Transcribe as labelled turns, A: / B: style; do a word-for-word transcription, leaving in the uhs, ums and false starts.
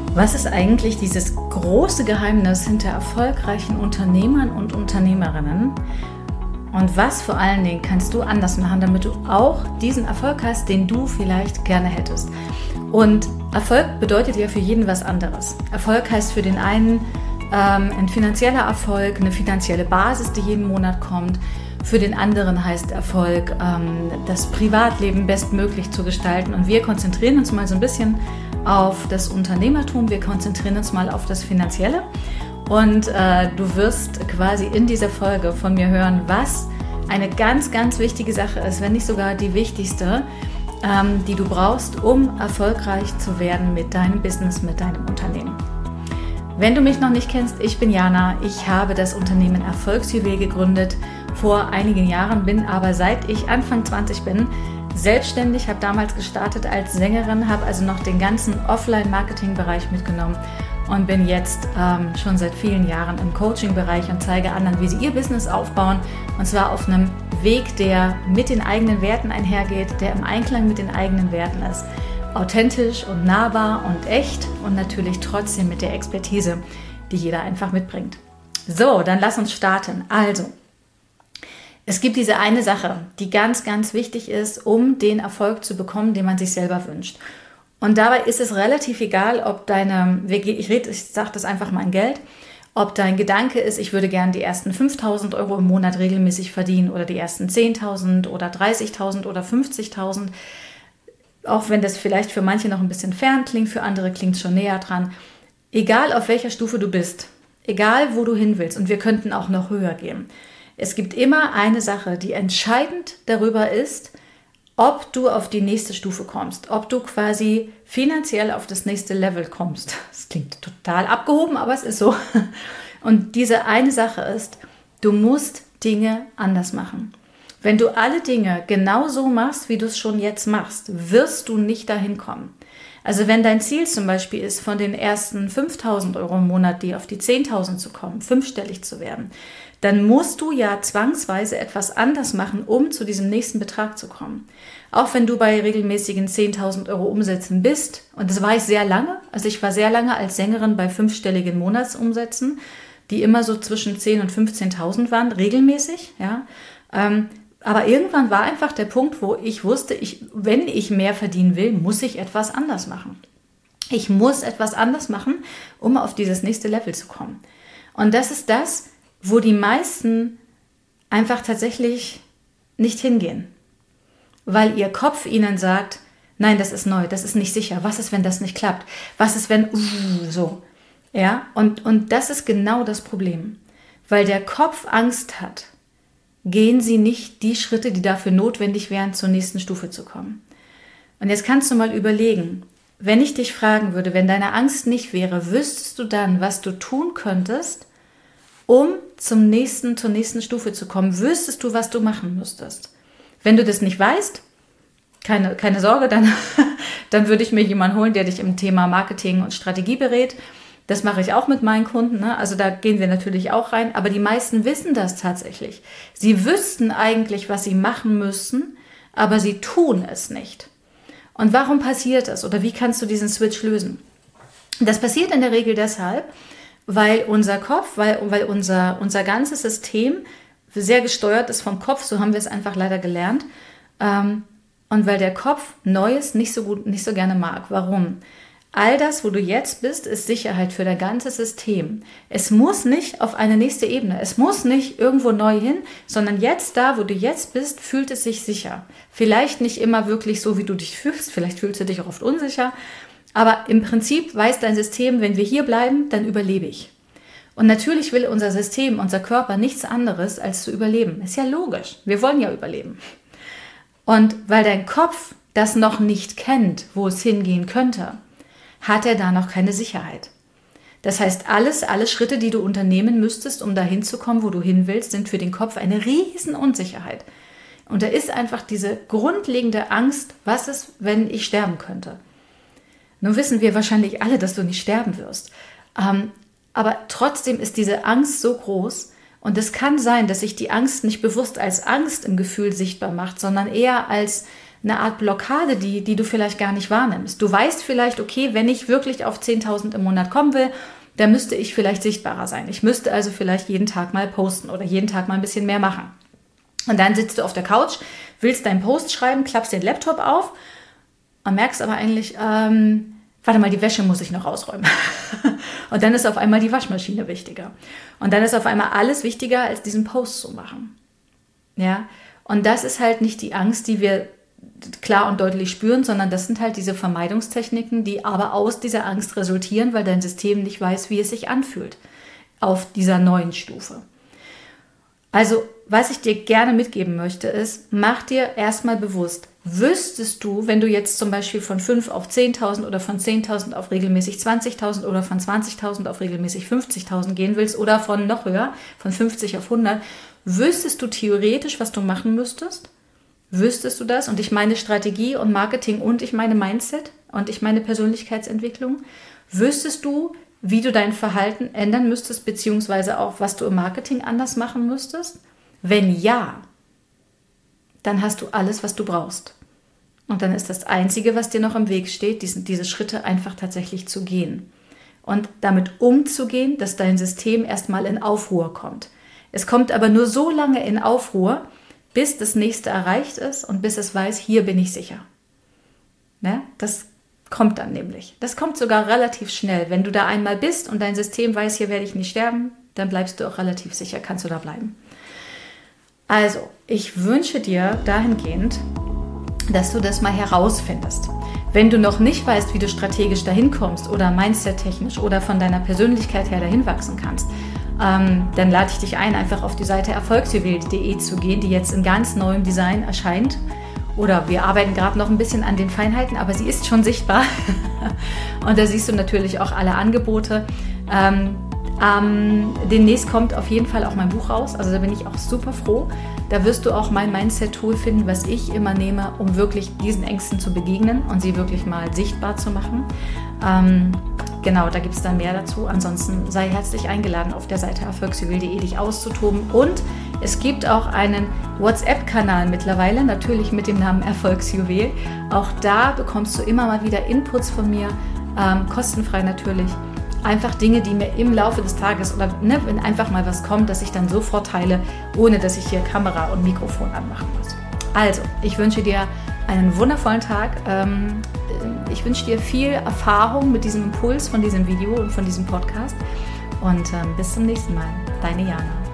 A: Was ist eigentlich dieses große Geheimnis hinter erfolgreichen Unternehmern und Unternehmerinnen? Und was vor allen Dingen kannst du anders machen, damit du auch diesen Erfolg hast, den du vielleicht gerne hättest? Und Erfolg bedeutet ja für jeden was anderes. Erfolg heißt für den einen ähm, ein finanzieller Erfolg, eine finanzielle Basis, die jeden Monat kommt. Für den anderen heißt Erfolg, ähm, das Privatleben bestmöglich zu gestalten. Und wir konzentrieren uns mal so ein bisschen auf das Unternehmertum, wir konzentrieren uns mal auf das Finanzielle. Und äh, du wirst quasi in dieser Folge von mir hören, was eine ganz, ganz wichtige Sache ist, wenn nicht sogar die wichtigste, ähm, die du brauchst, um erfolgreich zu werden mit deinem Business, mit deinem Unternehmen. Wenn du mich noch nicht kennst, ich bin Jana, ich habe das Unternehmen Erfolgsjuwel gegründet vor einigen Jahren, bin aber seit ich Anfang zwanzig bin selbstständig, habe damals gestartet als Sängerin, habe also noch den ganzen Offline-Marketing-Bereich mitgenommen und bin jetzt ähm, schon seit vielen Jahren im Coaching-Bereich und zeige anderen, wie sie ihr Business aufbauen, und zwar auf einem Weg, der mit den eigenen Werten einhergeht, der im Einklang mit den eigenen Werten ist. Authentisch und nahbar und echt und natürlich trotzdem mit der Expertise, die jeder einfach mitbringt. So, dann lass uns starten. Also, es gibt diese eine Sache, die ganz, ganz wichtig ist, um den Erfolg zu bekommen, den man sich selber wünscht. Und dabei ist es relativ egal, ob deine, ich rede, ich sage das einfach mal in Geld, ob dein Gedanke ist, ich würde gerne die ersten fünftausend Euro im Monat regelmäßig verdienen oder die ersten zehntausend oder dreißigtausend oder fünfzigtausend. Auch wenn das vielleicht für manche noch ein bisschen fern klingt, für andere klingt es schon näher dran. Egal auf welcher Stufe du bist, egal wo du hin willst, und wir könnten auch noch höher gehen. Es gibt immer eine Sache, die entscheidend darüber ist, ob du auf die nächste Stufe kommst, ob du quasi finanziell auf das nächste Level kommst. Das klingt total abgehoben, aber es ist so. Und diese eine Sache ist, du musst Dinge anders machen. Wenn du alle Dinge genau so machst, wie du es schon jetzt machst, wirst du nicht dahin kommen. Also wenn dein Ziel zum Beispiel ist, von den ersten fünftausend Euro im Monat, die auf die zehntausend zu kommen, fünfstellig zu werden, dann musst du ja zwangsweise etwas anders machen, um zu diesem nächsten Betrag zu kommen. Auch wenn du bei regelmäßigen zehntausend Euro Umsätzen bist, und das war ich sehr lange, also ich war sehr lange als Sängerin bei fünfstelligen Monatsumsätzen, die immer so zwischen zehntausend und fünfzehntausend waren, regelmäßig, ja. Ähm, aber irgendwann war einfach der Punkt, wo ich wusste, ich, wenn ich mehr verdienen will, muss ich etwas anders machen. Ich muss etwas anders machen, um auf dieses nächste Level zu kommen. Und das ist das, wo die meisten einfach tatsächlich nicht hingehen. Weil ihr Kopf ihnen sagt, nein, das ist neu, das ist nicht sicher. Was ist, wenn das nicht klappt? Was ist, wenn uh, so? Ja, und, und das ist genau das Problem. Weil der Kopf Angst hat, gehen sie nicht die Schritte, die dafür notwendig wären, zur nächsten Stufe zu kommen. Und jetzt kannst du mal überlegen, wenn ich dich fragen würde, wenn deine Angst nicht wäre, wüsstest du dann, was du tun könntest, um zum nächsten, zur nächsten Stufe zu kommen? Wüsstest du, was du machen müsstest? Wenn du das nicht weißt, keine, keine Sorge, dann, dann würde ich mir jemanden holen, der dich im Thema Marketing und Strategie berät. Das mache ich auch mit meinen Kunden, ne? Also da gehen wir natürlich auch rein, aber die meisten wissen das tatsächlich. Sie wüssten eigentlich, was sie machen müssen, aber sie tun es nicht. Und warum passiert das? Oder wie kannst du diesen Switch lösen? Das passiert in der Regel deshalb, weil unser Kopf, weil, weil unser, unser ganzes System sehr gesteuert ist vom Kopf, so haben wir es einfach leider gelernt, ähm, und weil der Kopf Neues nicht so gut, nicht so gerne mag. Warum? All das, wo du jetzt bist, ist Sicherheit für dein ganzes System. Es muss nicht auf eine nächste Ebene, es muss nicht irgendwo neu hin, sondern jetzt da, wo du jetzt bist, fühlt es sich sicher. Vielleicht nicht immer wirklich so, wie du dich fühlst, vielleicht fühlst du dich auch oft unsicher, aber im Prinzip weiß dein System, wenn wir hier bleiben, dann überlebe ich. Und natürlich will unser System, unser Körper nichts anderes, als zu überleben. Ist ja logisch, wir wollen ja überleben. Und weil dein Kopf das noch nicht kennt, wo es hingehen könnte, hat er da noch keine Sicherheit. Das heißt, alles, alle Schritte, die du unternehmen müsstest, um dahin zu kommen, wo du hin willst, sind für den Kopf eine riesen Unsicherheit. Und da ist einfach diese grundlegende Angst, was ist, wenn ich sterben könnte? Nun wissen wir wahrscheinlich alle, dass du nicht sterben wirst. Ähm, aber trotzdem ist diese Angst so groß, und es kann sein, dass sich die Angst nicht bewusst als Angst im Gefühl sichtbar macht, sondern eher als eine Art Blockade, die, die du vielleicht gar nicht wahrnimmst. Du weißt vielleicht, okay, wenn ich wirklich auf zehntausend im Monat kommen will, dann müsste ich vielleicht sichtbarer sein. Ich müsste also vielleicht jeden Tag mal posten oder jeden Tag mal ein bisschen mehr machen. Und dann sitzt du auf der Couch, willst deinen Post schreiben, klappst den Laptop auf und merkst aber eigentlich, ähm, warte mal, die Wäsche muss ich noch ausräumen. Und dann ist auf einmal die Waschmaschine wichtiger. Und dann ist auf einmal alles wichtiger, als diesen Post zu machen. Ja, und das ist halt nicht die Angst, die wir klar und deutlich spüren, sondern das sind halt diese Vermeidungstechniken, die aber aus dieser Angst resultieren, weil dein System nicht weiß, wie es sich anfühlt auf dieser neuen Stufe. Also, was ich dir gerne mitgeben möchte, ist, mach dir erstmal bewusst, wüsstest du, wenn du jetzt zum Beispiel von fünf auf zehntausend oder von zehntausend auf regelmäßig zwanzigtausend oder von zwanzigtausend auf regelmäßig fünfzigtausend gehen willst oder von noch höher, von fünfzig auf hundert, wüsstest du theoretisch, was du machen müsstest? Wüsstest du das? Und ich meine Strategie und Marketing und ich meine Mindset und ich meine Persönlichkeitsentwicklung. Wüsstest du, wie du dein Verhalten ändern müsstest, beziehungsweise auch, was du im Marketing anders machen müsstest? Wenn ja, dann hast du alles, was du brauchst. Und dann ist das Einzige, was dir noch im Weg steht, diese, diese Schritte einfach tatsächlich zu gehen. Und damit umzugehen, dass dein System erstmal in Aufruhr kommt. Es kommt aber nur so lange in Aufruhr, bis das nächste erreicht ist und bis es weiß, hier bin ich sicher. Ne? Das kommt dann nämlich. Das kommt sogar relativ schnell. Wenn du da einmal bist und dein System weiß, hier werde ich nicht sterben, dann bleibst du auch relativ sicher, kannst du da bleiben. Also, ich wünsche dir dahingehend, dass du das mal herausfindest. Wenn du noch nicht weißt, wie du strategisch dahin kommst oder mindset-technisch oder von deiner Persönlichkeit her dahin wachsen kannst, ähm, dann lade ich dich ein, einfach auf die Seite erfolgsjuwel punkt de zu gehen, die jetzt in ganz neuem Design erscheint. Oder wir arbeiten gerade noch ein bisschen an den Feinheiten, aber sie ist schon sichtbar. Und da siehst du natürlich auch alle Angebote. Ähm, ähm, demnächst kommt auf jeden Fall auch mein Buch raus. Also da bin ich auch super froh. Da wirst du auch mein Mindset-Tool finden, was ich immer nehme, um wirklich diesen Ängsten zu begegnen und sie wirklich mal sichtbar zu machen. Ähm, genau, da gibt es dann mehr dazu. Ansonsten sei herzlich eingeladen, auf der Seite erfolgsjuwel punkt de dich auszutoben. Und es gibt auch einen WhatsApp-Kanal mittlerweile, natürlich mit dem Namen Erfolgsjuwel. Auch da bekommst du immer mal wieder Inputs von mir, ähm, kostenfrei natürlich. Einfach Dinge, die mir im Laufe des Tages oder ne, wenn einfach mal was kommt, dass ich dann sofort teile, ohne dass ich hier Kamera und Mikrofon anmachen muss. Also, ich wünsche dir einen wundervollen Tag. Ähm, ich wünsche dir viel Erfahrung mit diesem Impuls von diesem Video und von diesem Podcast. Und ähm, bis zum nächsten Mal. Deine Jana.